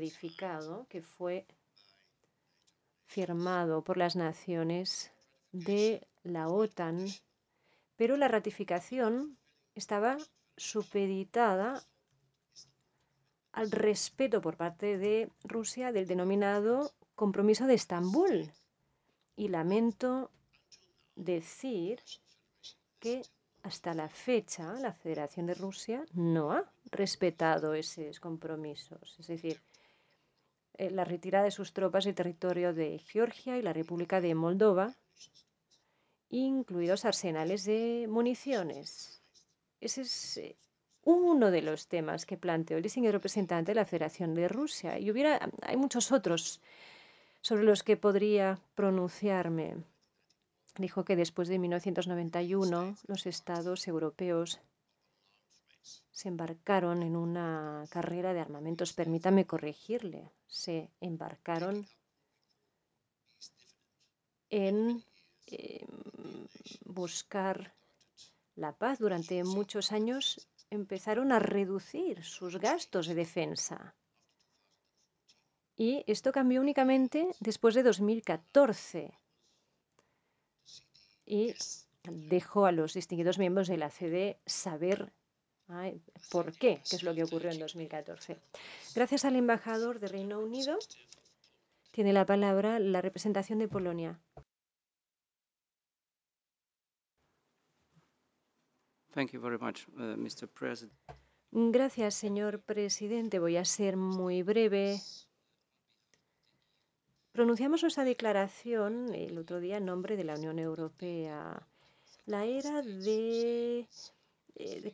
ratificado, que fue firmado por las naciones de la OTAN, pero la ratificación estaba supeditada al respeto por parte de Rusia del denominado Compromiso de Estambul. Y lamento decir que hasta la fecha la Federación de Rusia no ha respetado esos compromisos. Es decir, la retirada de sus tropas del territorio de Georgia y la República de Moldova, incluidos arsenales de municiones. Ese es uno de los temas que planteó el distinguido representante de la Federación de Rusia. Y hay muchos otros sobre los que podría pronunciarme. Dijo que después de 1991 los estados europeos se embarcaron en una carrera de armamentos. Permítame corregirle, se embarcaron en buscar la paz. Durante muchos años empezaron a reducir sus gastos de defensa. Y esto cambió únicamente después de 2014. Y dejó a los distinguidos miembros de la CD saber por qué es lo que ocurrió en 2014. Gracias al embajador de Reino Unido, tiene la palabra la representación de Polonia. Thank you very much, Mr. President. Gracias, señor presidente. Voy a ser muy breve. Pronunciamos nuestra declaración el otro día en nombre de la Unión Europea. La era de